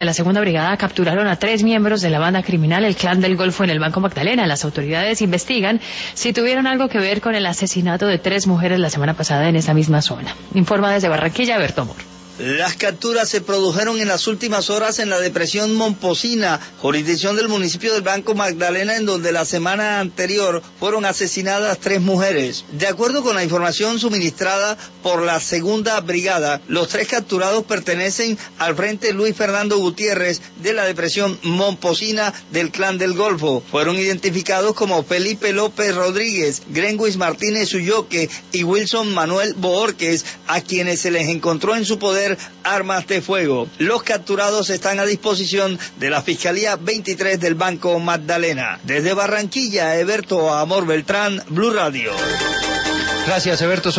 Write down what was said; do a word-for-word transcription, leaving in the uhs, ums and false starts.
De la segunda brigada capturaron a tres miembros de la banda criminal El Clan del Golfo en el Banco Magdalena. Las autoridades investigan si tuvieron algo que ver con el asesinato de tres mujeres la semana pasada en esa misma zona. Informa desde Barranquilla, Berto Mor. Las capturas se produjeron en las últimas horas en la depresión Momposina, jurisdicción del municipio del Banco Magdalena, en donde la semana anterior fueron asesinadas tres mujeres. De acuerdo con la información suministrada por la segunda brigada, los tres capturados pertenecen al Frente Luis Fernando Gutiérrez de la depresión Momposina del Clan del Golfo. Fueron identificados como Felipe López Rodríguez, Grenguis Martínez Ulloque y Wilson Manuel Boorques, a quienes se les encontró en su poder armas de fuego. Los capturados están a disposición de la Fiscalía veintitrés del Banco Magdalena. Desde Barranquilla, Eberto Amor Beltrán, Blue Radio. Gracias, Eberto.